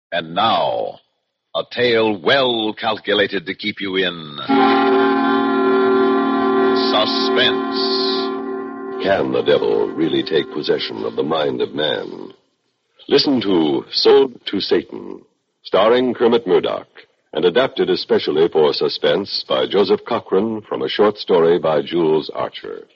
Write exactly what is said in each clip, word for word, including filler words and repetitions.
And now, a tale well calculated to keep you in suspense. Can the devil really take possession of the mind of man? Listen to Sold to Satan, starring Kermit Murdoch, and adapted especially for suspense by Joseph Cochran from a short story by Jules Archer.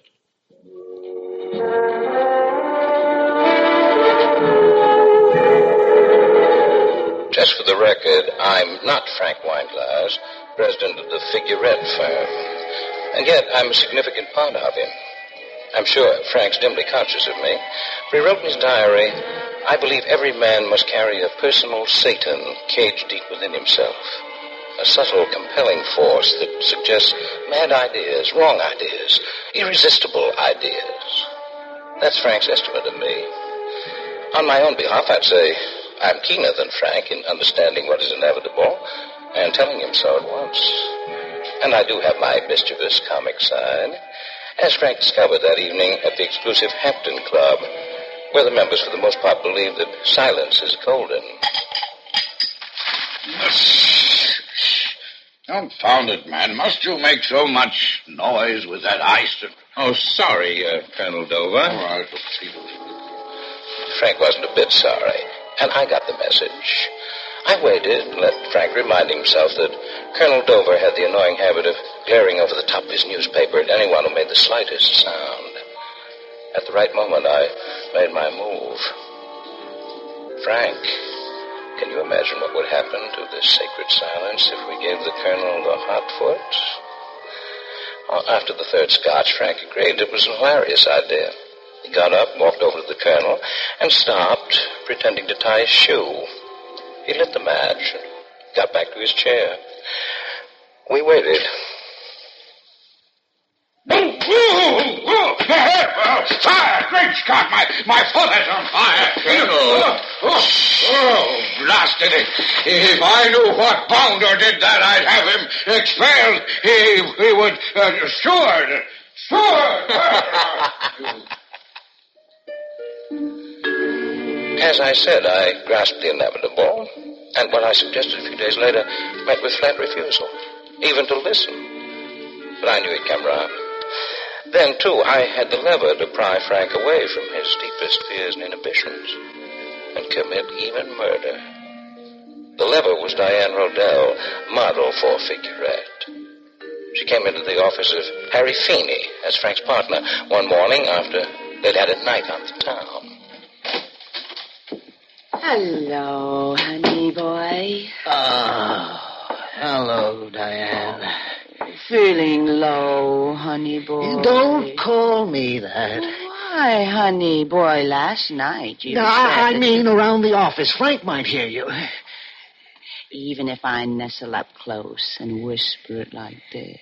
Just for the record, I'm not Frank Weinglass, president of the Figurette firm. And yet, I'm a significant part of him. I'm sure Frank's dimly conscious of me. For he wrote in his diary, I believe every man must carry a personal Satan caged deep within himself. A subtle, compelling force that suggests mad ideas, wrong ideas, irresistible ideas. That's Frank's estimate of me. On my own behalf, I'd say I'm keener than Frank in understanding what is inevitable and telling him so at once. And I do have my mischievous comic side, as Frank discovered that evening at the exclusive Hampton Club, where the members for the most part believe that silence is golden. Confound it, man. Must you make so much noise with that ice? Oh, sorry, uh, Colonel Dover. All right. Frank wasn't a bit sorry, and I got the message. I waited and let Frank remind himself that Colonel Dover had the annoying habit of glaring over the top of his newspaper at anyone who made the slightest sound. At the right moment, I made my move. Frank, can you imagine what would happen to this sacred silence if we gave the Colonel the hot foot? Well, after the third scotch, Frank agreed it was a hilarious idea. He got up, walked over to the Colonel, and stopped, pretending to tie his shoe. He lit the match and got back to his chair. We waited. Fire! Great Scott! My, my foot is on fire! Oh, oh, oh, blasted it. If I knew what bounder did that, I'd have him expelled. He, he would... Uh, steward! Steward! As I said, I grasped the inevitable, and what I suggested a few days later met with flat refusal, even to listen. But I knew he'd come round. Then, too, I had the lever to pry Frank away from his deepest fears and inhibitions and commit even murder. The lever was Diane Rodell, model for Figurette. She came into the office of Harry Feeney as Frank's partner one morning after they'd had a night on the town. Hello, honey boy. Oh, hello, Diane. Feeling low, honey boy. Don't call me that. Why, honey boy, last night you No, said I, I that mean around the office. Frank might hear you. even if I nestle up close and whisper it like this.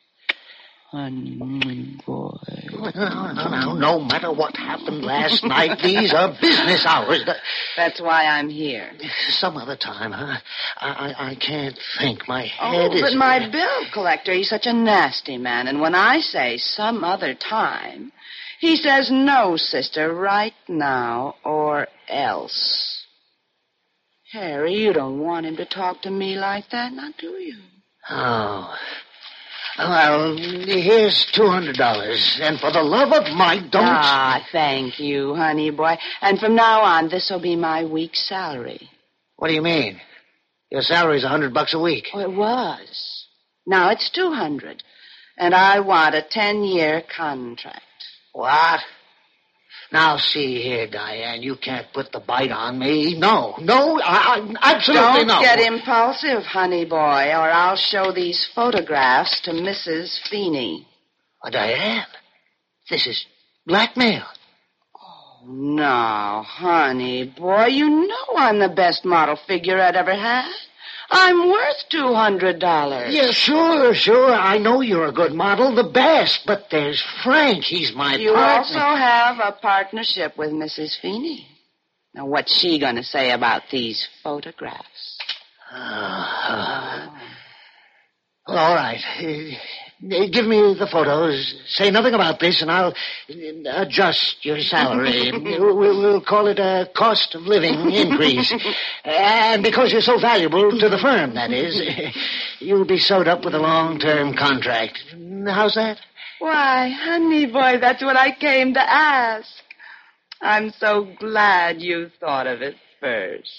Honey boy. No, no, no, no matter what happened last night, these are business hours. That's why I'm here. Some other time, huh? I, I, I can't think. My Oh, head is... but my bill collector, he's such a nasty man. And when I say some other time, he says no, sister, right now or else. Harry, you don't want him to talk to me like that, now do you? Oh... Well, here's two hundred dollars. And for the love of Mike, don't... Ah, thank you, honey boy. And from now on, this'll be my week's salary. What do you mean? Your salary's a hundred bucks a week. Oh, it was. Now it's two hundred. And I want a ten-year contract. What? Now, see here, Diane, you can't put the bite on me. No, no, I, I absolutely Don't no. get impulsive, honey boy, or I'll show these photographs to Missus Feeney. Oh, Diane, this is blackmail. Oh, no, honey boy, you know I'm the best model figure I'd ever had. I'm worth two hundred dollars. Yeah, sure, sure. I know you're a good model, the best. But there's Frank. He's my You partner. also have a partnership with Missus Feeney. Now, what's she going to say about these photographs? Uh, well, all right. Uh, Give me the photos. Say nothing about this, and I'll uh, adjust your salary. we'll, we'll call it a cost of living increase. And because you're so valuable to the firm, that is, you'll be sewed up with a long-term contract. How's that? Why, honey boy, that's what I came to ask. I'm so glad you thought of it first.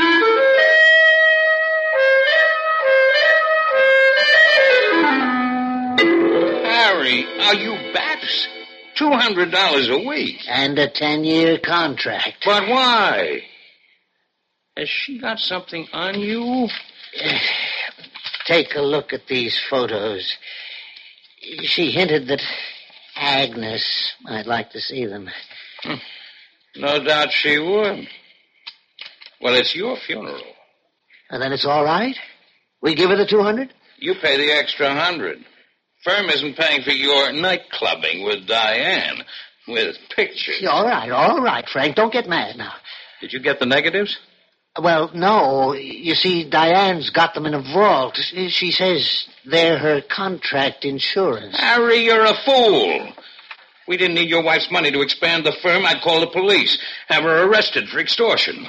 Harry, are you bats? Two hundred dollars a week. And a ten-year contract. But why? Has she got something on you? Take a look at these photos. She hinted that Agnes might like to see them. Hmm. No doubt she would. Well, it's your funeral. And then it's all right? We give her the two hundred? You pay the extra hundred. Firm isn't paying for your night clubbing with Diane, with pictures. All right, all right, Frank. Don't get mad now. Did you get the negatives? Well, no. You see, Diane's got them in a vault. She says they're her contract insurance. Harry, you're a fool. We didn't need your wife's money to expand the firm. I'd call the police, have her arrested for extortion.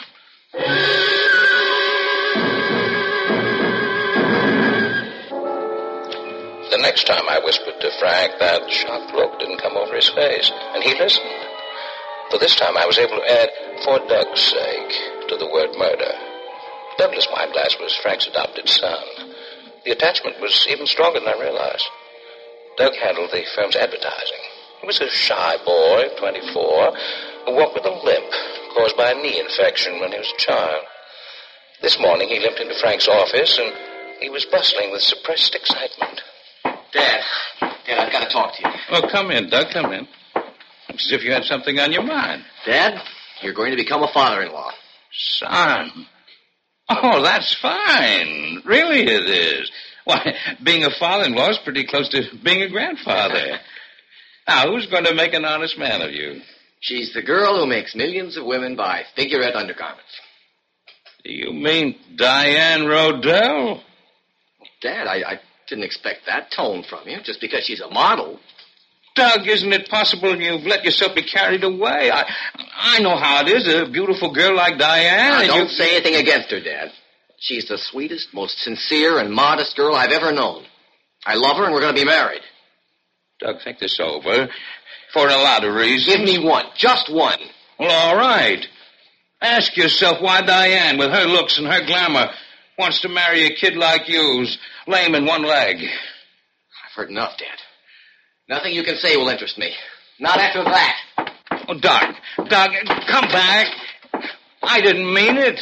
The next time I whispered to Frank, that shocked look didn't come over his face, and he listened. For this time I was able to add, for Doug's sake, to the word murder. Douglas Wineglass was Frank's adopted son. The attachment was even stronger than I realized. Doug handled the firm's advertising. He was a shy boy, twenty-four, who walked with a limp caused by a knee infection when he was a child. This morning he limped into Frank's office, and he was bustling with suppressed excitement. Dad, Dad, I've got to talk to you. Oh, come in, Doug, come in. Looks as if you had something on your mind. Dad, you're going to become a father-in-law. Son. Oh, that's fine. Really it is. Why, being a father-in-law is pretty close to being a grandfather. Now, who's going to make an honest man of you? She's the girl who makes millions of women buy figurette undergarments. Do you mean Diane Rodell? Dad, I, I didn't expect that tone from you, just because she's a model. Doug, isn't it possible you've let yourself be carried away? I I know how it is, a beautiful girl like Diane. Now, don't you... say anything against her, Dad. She's the sweetest, most sincere and modest girl I've ever known. I love her, and we're going to be married. Doug, think this over. For a lot of reasons. Give me one. Just one. Well, all right. Ask yourself why Diane, with her looks and her glamour, wants to marry a kid like you who's lame in one leg. I've heard enough, Dad. Nothing you can say will interest me. Not after that. Oh, Doug, Doug, come back. I didn't mean it.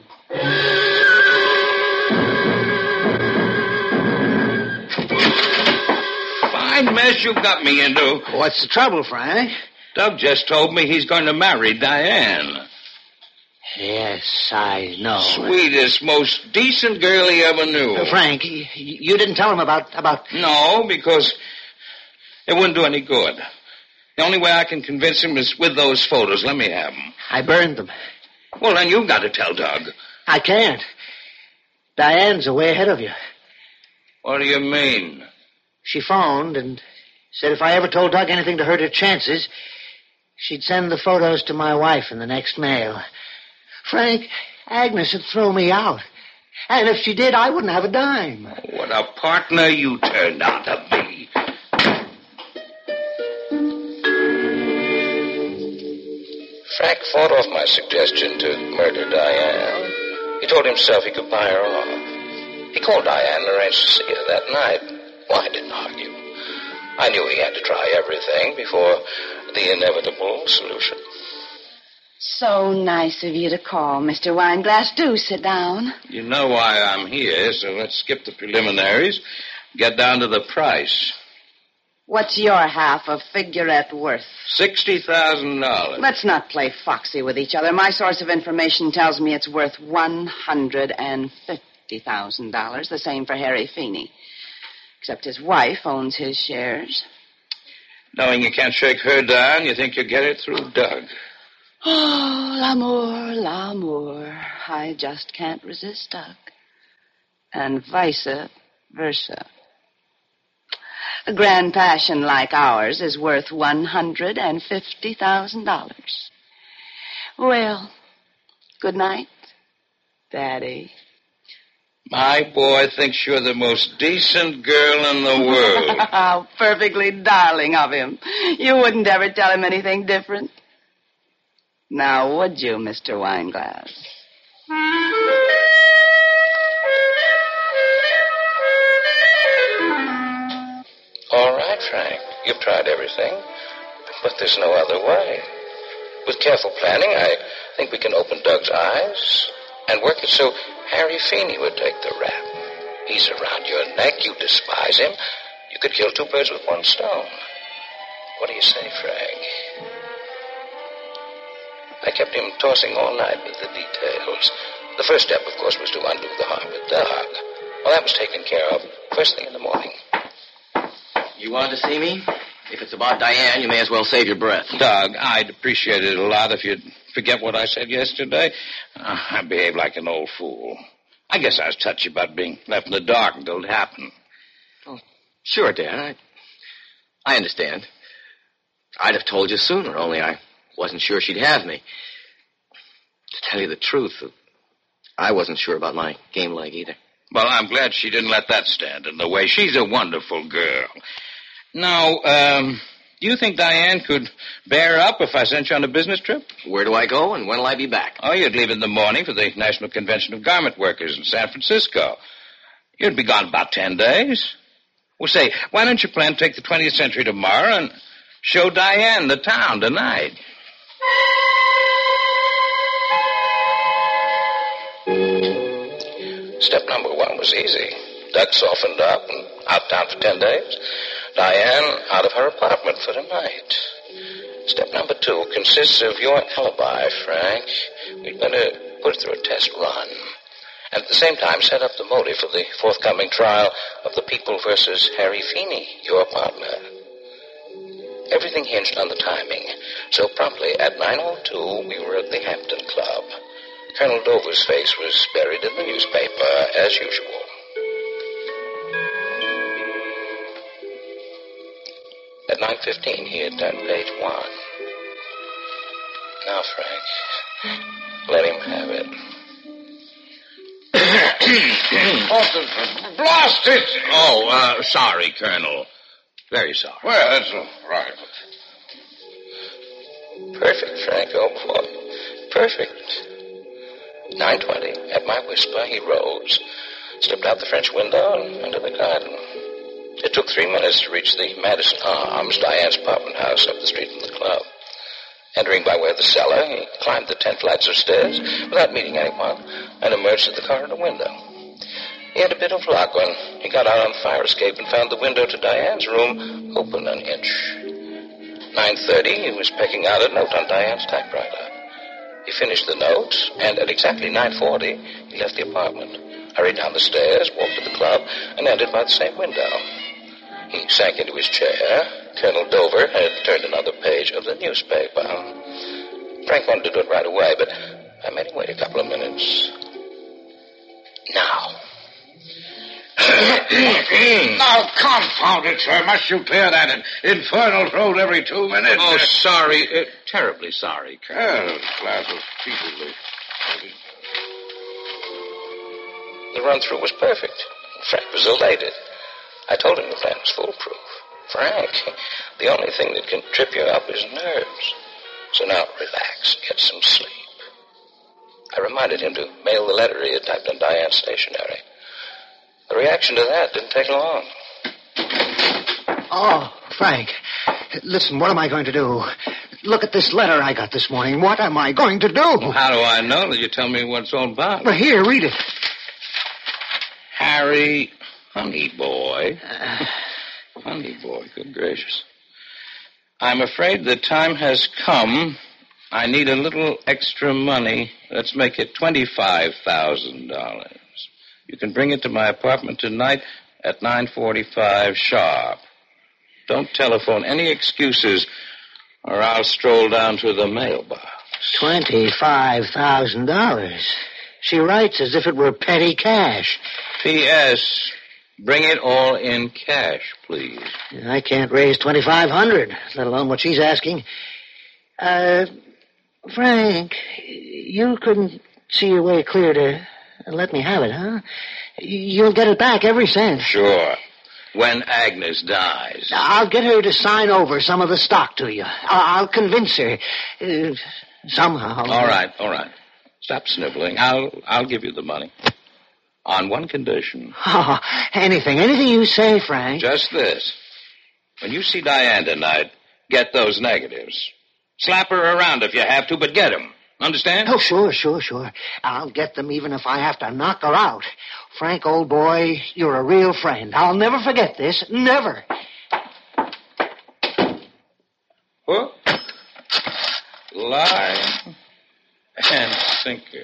Fine mess you got me into. What's the trouble, Frank? Doug just told me he's going to marry Diane. Yes, I know. Sweetest, most decent girl he ever knew. Uh, Frank, you, you didn't tell him about... about... No, because it wouldn't do any good. The only way I can convince him is with those photos. Let me have them. I burned them. Well, then you've got to tell Doug. I can't. Diane's way ahead of you. What do you mean? She phoned and said if I ever told Doug anything to hurt her chances, she'd send the photos to my wife in the next mail. Frank, Agnes would throw me out. And if she did, I wouldn't have a dime. What a partner you turned out to be. Frank fought off my suggestion to murder Diane. He told himself he could buy her off. He called Diane and arranged to see her that night. Well, I didn't argue. I knew he had to try everything before the inevitable solution. So nice of you to call, Mister Wineglass. Do sit down. You know why I'm here, so let's skip the preliminaries. Get down to the price. What's your half of figurette worth? Sixty thousand dollars. Let's not play foxy with each other. My source of information tells me it's worth one hundred and fifty thousand dollars. The same for Harry Feeney. Except his wife owns his shares. Knowing you can't shake her down, you think you'll get it through Doug. Oh, l'amour, l'amour. I just can't resist Doug. And vice versa. A grand passion like ours is worth one hundred and fifty thousand dollars. Well, good night, Daddy. My boy thinks you're the most decent girl in the world. How perfectly darling of him. You wouldn't ever tell him anything different. Now, would you, Mister Wineglass? All right, Frank. You've tried everything, but there's no other way. With careful planning, I think we can open Doug's eyes and work it so Harry Feeney would take the rap. He's around your neck. You despise him. You could kill two birds with one stone. What do you say, Frank? I kept him tossing all night with the details. The first step, of course, was to undo the harm with Doug. Well, that was taken care of first thing in the morning. You wanted to see me? If it's about Diane, you may as well save your breath. Doug, I'd appreciate it a lot if you'd forget what I said yesterday. Uh, I behaved like an old fool. I guess I was touchy about being left in the dark until it happened. Oh, sure, Dan. I, I understand. I'd have told you sooner, only I wasn't sure she'd have me. To tell you the truth, I wasn't sure about my game leg either. Well, I'm glad she didn't let that stand in the way. She's a wonderful girl. Now, um, do you think Diane could bear up if I sent you on a business trip? Where do I go, and when will I be back? Oh, you'd leave in the morning for the National Convention of Garment Workers in San Francisco. You'd be gone about ten days. Well, say, why don't you plan to take the twentieth century tomorrow and show Diane the town tonight? Step number one was easy. Doug softened up and out of town for ten days. Diane out of her apartment for the night. Step number two consists of your alibi, Frank. We're going to put it through a test run. And at the same time, set up the motive for the forthcoming trial of the People versus Harry Feeney, your partner. Everything hinged on the timing. So promptly at nine oh two, we were at the Hampton Club. Colonel Dover's face was buried in the newspaper, as usual. At nine fifteen, he had done page one. Now, Frank, let him have it. Oh, blast it! Oh, uh, sorry, Colonel. Very sorry. Well, that's all right. Perfect, Frank, oh boy. Perfect. nine twenty, at my whisper, he rose, stepped out the French window and into the garden. It took three minutes to reach the Madison Arms, Diane's apartment house up the street from the club. Entering by way of the cellar, he climbed the ten flights of stairs without meeting anyone and emerged at the corridor window. He had a bit of luck when he got out on the fire escape and found the window to Diane's room open an inch. nine thirty, he was pecking out a note on Diane's typewriter. He finished the note, and at exactly nine forty, he left the apartment, hurried down the stairs, walked to the club, and entered by the same window. He sank into his chair. Colonel Dover had turned another page of the newspaper. Frank wanted to do it right away, but I made him wait a couple of minutes. Now. Now, confound it, sir. Must you clear that infernal throat every two minutes? Oh, sorry. Uh, terribly sorry, Colonel. Oh, glass of peaceably. The run-through was perfect. Frank was elated. I told him the plan was foolproof. Frank, the only thing that can trip you up is nerves. So now relax, get some sleep. I reminded him to mail the letter he had typed on Diane's stationery. The reaction to that didn't take long. Oh, Frank, listen, what am I going to do? Look at this letter I got this morning. What am I going to do? Well, how do I know that you tell me what it's all about? Well, here, read it. Harry, honey boy. Uh, honey boy, good gracious. I'm afraid the time has come. I need a little extra money. Let's make it twenty-five thousand dollars. You can bring it to my apartment tonight at nine forty-five sharp. Don't telephone any excuses, or I'll stroll down to the mailbox. Twenty-five thousand dollars. She writes as if it were petty cash. P S. Bring it all in cash, please. I can't raise twenty-five hundred, let alone what she's asking. Uh, Frank, you couldn't see your way clear to let me have it, huh? You'll get it back every cent. Sure. When Agnes dies. I'll get her to sign over some of the stock to you. I'll convince her. Uh, somehow. All right, all right. Stop sniveling. I'll I'll give you the money. On one condition. Oh, anything. Anything you say, Frank. Just this. When you see Diane tonight, get those negatives. Slap her around if you have to, but get them. Understand? Oh, sure, sure, sure. I'll get them even if I have to knock her out. Frank, old boy, you're a real friend. I'll never forget this. Never. Hook, line, and sinker.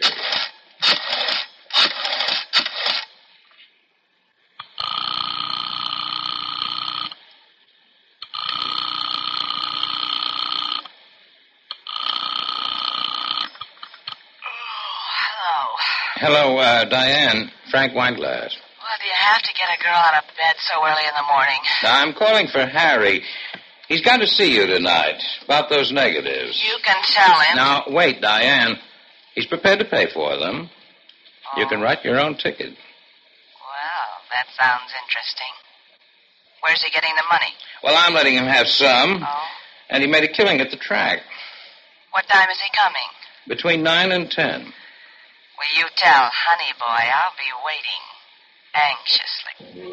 Hello, uh, Diane. Frank Weinglass. Well, do you have to get a girl out of bed so early in the morning? Now, I'm calling for Harry. He's got to see you tonight about those negatives. You can tell him. Now, wait, Diane. He's prepared to pay for them. Oh. You can write your own ticket. Well, that sounds interesting. Where's he getting the money? Well, I'm letting him have some. Oh? And he made a killing at the track. What time is he coming? Between nine and ten. Will you tell Honey Boy I'll be waiting anxiously.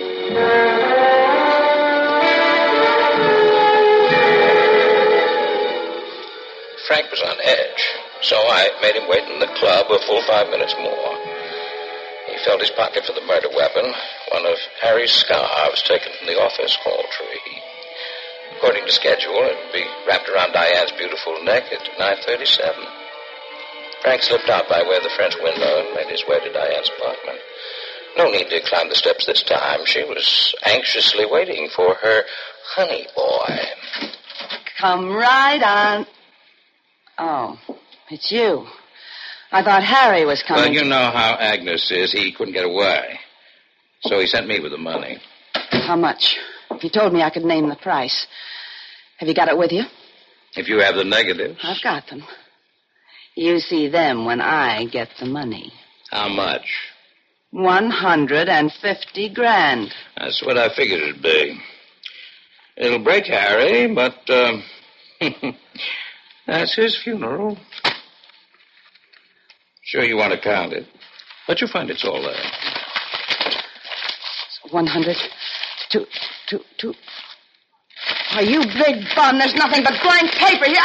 Frank was on edge, so I made him wait in the club a full five minutes more. He felt his pocket for the murder weapon, one of Harry's scarves taken from the office hall tree. According to schedule, it would be wrapped around Diane's beautiful neck at nine thirty-seven. Frank slipped out by way of the French window and made his way to Diane's apartment. No need to climb the steps this time. She was anxiously waiting for her honey boy. Come right on. Oh, it's you. I thought Harry was coming. Well, you know how Agnes is. He couldn't get away. So he sent me with the money. How much? He told me I could name the price. Have you got it with you? If you have the negatives. I've got them. You see them when I get the money. How much? One hundred and fifty grand. That's what I figured it'd be. It'll break Harry, but uh, that's his funeral. Sure you want to count it, but you'll find it's all there. One hundred, two, two, two. Why, you big bum, there's nothing but blank paper here.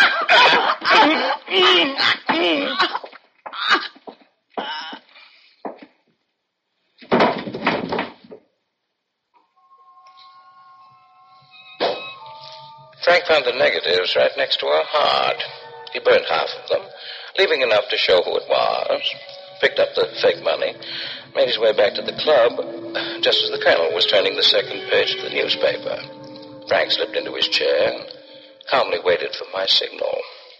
Frank found the negatives right next to her heart. He burned half of them, leaving enough to show who it was. Picked up the fake money, made his way back to the club, just as the colonel was turning the second page of the newspaper. Frank slipped into his chair and calmly waited for my signal.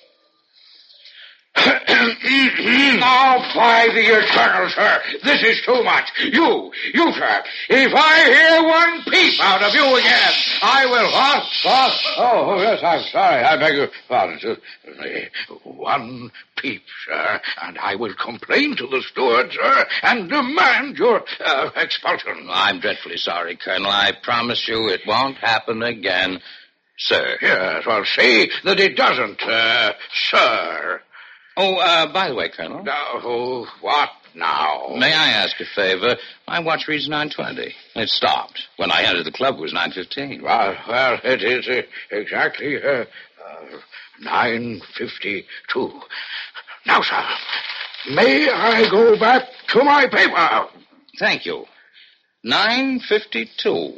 Now, by the eternal, sir, this is too much. You, you, sir, if I hear one peep out of you again, I will... What? What? Oh, oh, yes, I'm sorry. I beg your pardon. One peep, sir, and I will complain to the steward, sir, and demand your uh, expulsion. I'm dreadfully sorry, Colonel. I promise you it won't happen again, sir. Yes, well, see that it doesn't, uh, sir. Oh, uh, by the way, Colonel. Oh, what now? May I ask a favor? My watch reads nine twenty. It stopped. When I entered the club, it was nine fifteen. Well, well, it is uh, exactly uh, uh, nine fifty-two. Now, sir, may I go back to my paper? Thank you. nine fifty-two.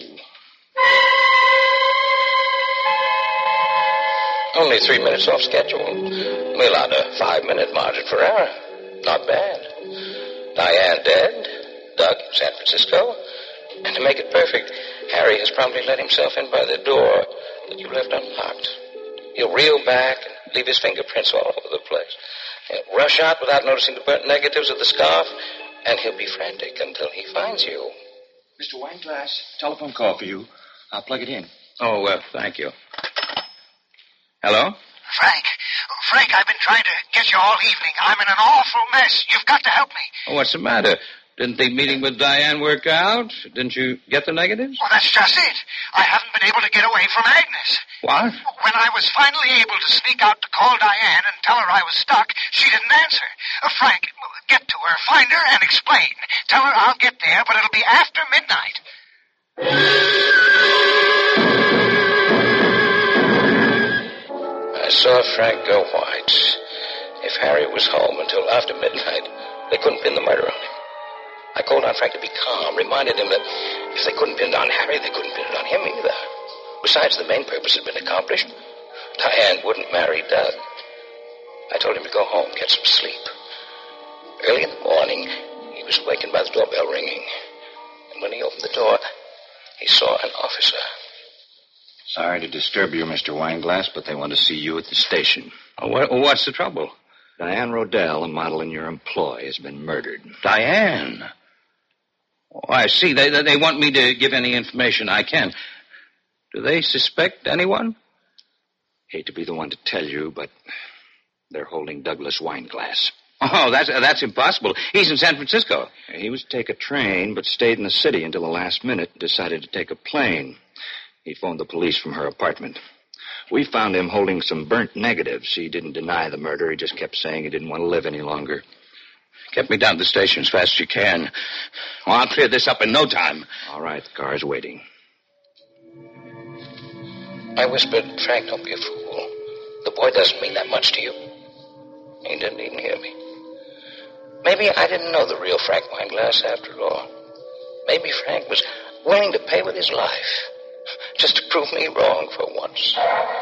Only three minutes off schedule. We allowed a five-minute margin for error. Not bad. Diane dead, Doug in San Francisco, and to make it perfect, Harry has promptly let himself in by the door that you left unlocked. He'll reel back and leave his fingerprints all over the place. He'll rush out without noticing the burnt negatives of the scarf, and he'll be frantic until he finds you. Mister Wineglass, telephone call for you. I'll plug it in. Oh, well, thank you. Hello? Frank. Frank, I've been trying to get you all evening. I'm in an awful mess. You've got to help me. Oh, what's the matter? Didn't the meeting with Diane work out? Didn't you get the negatives? Well, that's just it. I haven't been able to get away from Agnes. What? When I was finally able to sneak out to call Diane and tell her I was stuck, she didn't answer. Uh, Frank, get to her, find her, and explain. Tell her I'll get there, but it'll be after midnight. I saw Frank go white. If Harry was home until after midnight, they couldn't pin the murder on him. I called on Frank to be calm, reminded him that if they couldn't pin it on Harry, they couldn't pin it on him either. Besides, the main purpose had been accomplished. Diane wouldn't marry Doug. I told him to go home, get some sleep. Early in the morning, he was awakened by the doorbell ringing. And when he opened the door, he saw an officer. Sorry to disturb you, Mister Wineglass, but they want to see you at the station. Oh, what, what's the trouble? Diane Rodell, a model in your employ, has been murdered. Diane? Oh, I see. They, they want me to give any information I can. Do they suspect anyone? Hate to be the one to tell you, but they're holding Douglas Wineglass. Oh, that's uh, that's impossible. He's in San Francisco. He was to take a train, but stayed in the city until the last minute, decided to take a plane. He phoned the police from her apartment. We found him holding some burnt negatives. He didn't deny the murder. He just kept saying he didn't want to live any longer. Get me down to the station as fast as you can. Oh, I'll clear this up in no time. All right, the car's waiting. I whispered, Frank, don't be a fool. The boy doesn't mean that much to you. He didn't even hear me. Maybe I didn't know the real Frank Wineglass after all. Maybe Frank was willing to pay with his life just to prove me wrong for once.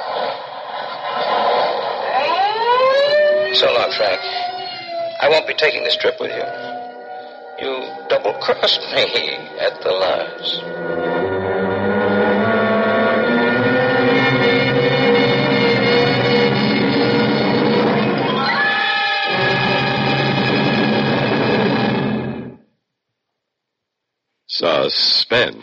So long, Frank. I won't be taking this trip with you. You double-crossed me at the last. Suspense.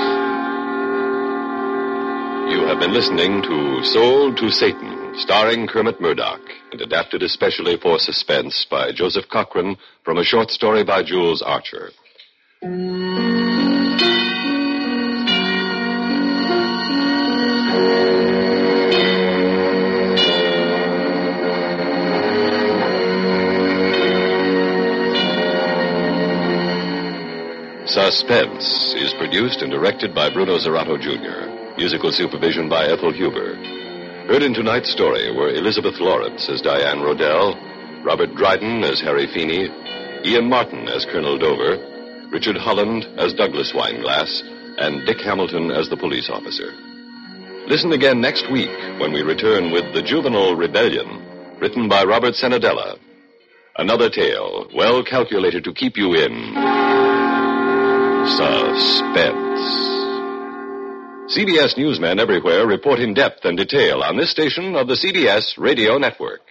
You have been listening to Sold to Satan, starring Kermit Murdoch, and adapted especially for Suspense by Joseph Cochran from a short story by Jules Archer. Suspense is produced and directed by Bruno Zerato, Junior Musical supervision by Ethel Huber. Heard in tonight's story were Elizabeth Lawrence as Diane Rodell, Robert Dryden as Harry Feeney, Ian Martin as Colonel Dover, Richard Holland as Douglas Wineglass, and Dick Hamilton as the police officer. Listen again next week when we return with The Juvenile Rebellion, written by Robert Senadella. Another tale well calculated to keep you in suspense. C B S newsmen everywhere report in depth and detail on this station of the C B S Radio Network.